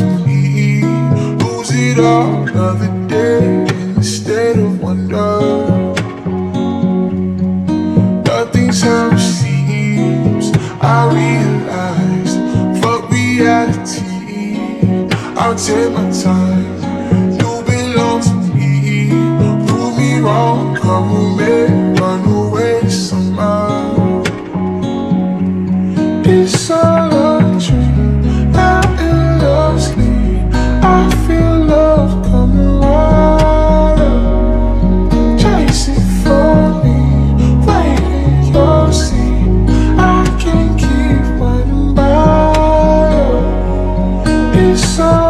to me. Lose it all another day in a state of wonder. Nothing's how it seems. I realize, fuck reality. I'll take my time. You belong to me. Prove me wrong, come with me. Run away somehow. It's all a dream. Out in love's lead. I feel love coming right up. Chase it for me. Wait in your seat. I can't keep running by you. It's all